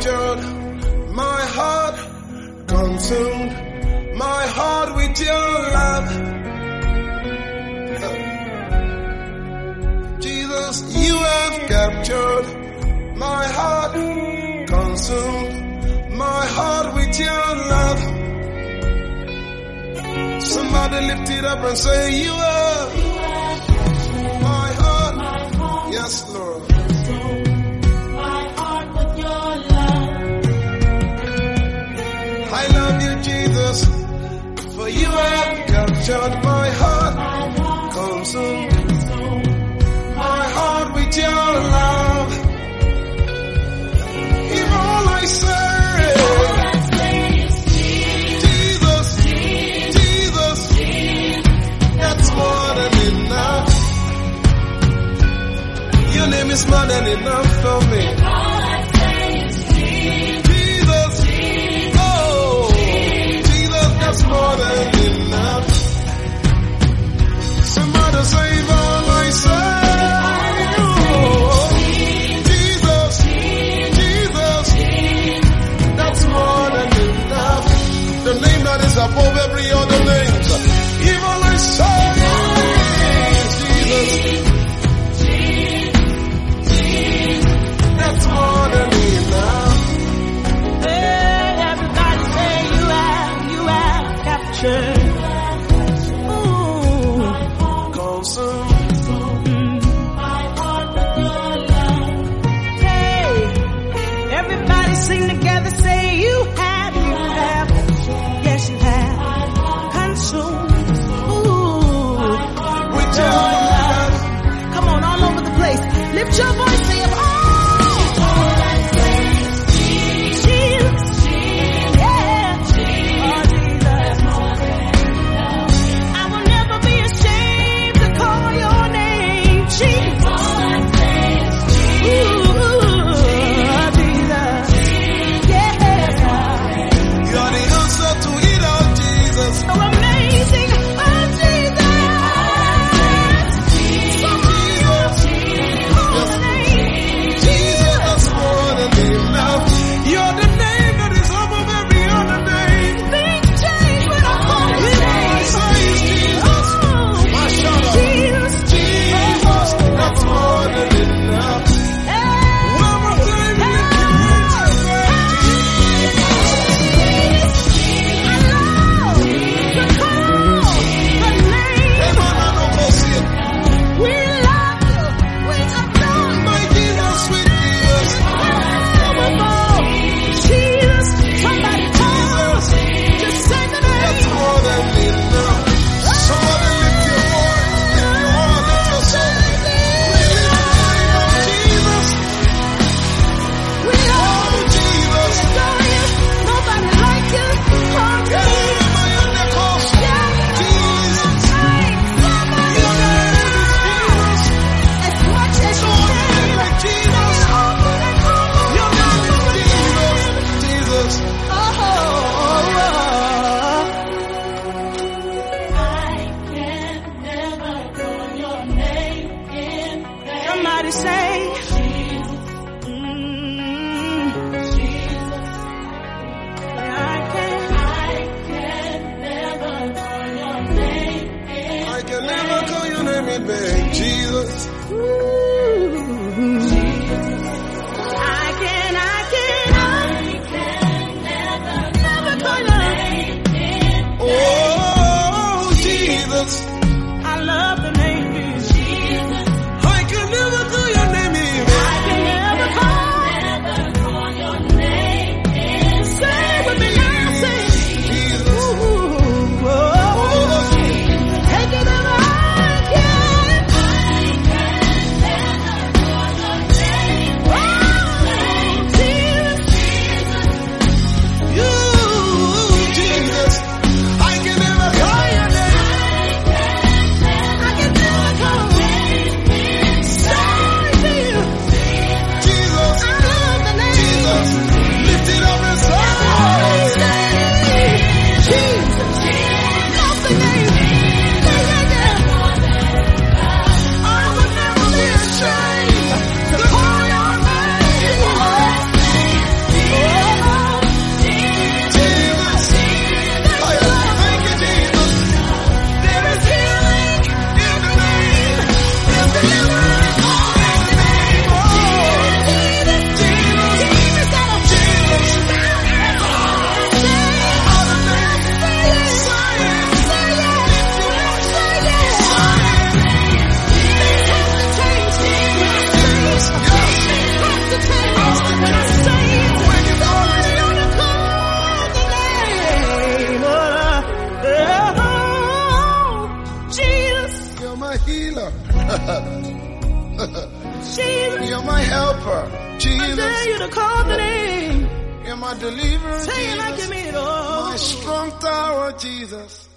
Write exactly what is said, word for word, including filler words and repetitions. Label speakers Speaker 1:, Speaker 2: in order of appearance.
Speaker 1: captured my heart, consumed my heart with your love. Jesus, you have captured my heart, consumed my heart with your love. Somebody lift it up and say, you are my heart. Yes, Lord.
Speaker 2: My heart with your love.
Speaker 1: I love you, Jesus, for you have captured my heart, consumed my heart with your love. If all I say, your name is more than enough for me.
Speaker 2: All I say is
Speaker 1: Jesus, Jesus. Oh, Jesus, that's more than enough. Somebody save all I say. Oh, Jesus, Jesus, that's more than enough. The name that is above every other name. If all I say is Jesus. More than enough.
Speaker 2: hey, everybody say you have, you have captured. Ooh,
Speaker 1: Consumed
Speaker 2: my heart with your love. Hey, everybody sing together, say you have, you have, yes you have, consumed. Ooh,
Speaker 1: with your love.
Speaker 2: come on, all over the place. Lift your voice, say it. Yeah.
Speaker 1: healer.
Speaker 2: Jesus.
Speaker 1: You're my helper.
Speaker 2: I
Speaker 1: Jesus.
Speaker 2: dare you to call the name.
Speaker 1: You're my deliverer.
Speaker 2: Say it like you
Speaker 1: Jesus.
Speaker 2: mean it all.
Speaker 1: My strong tower, Jesus.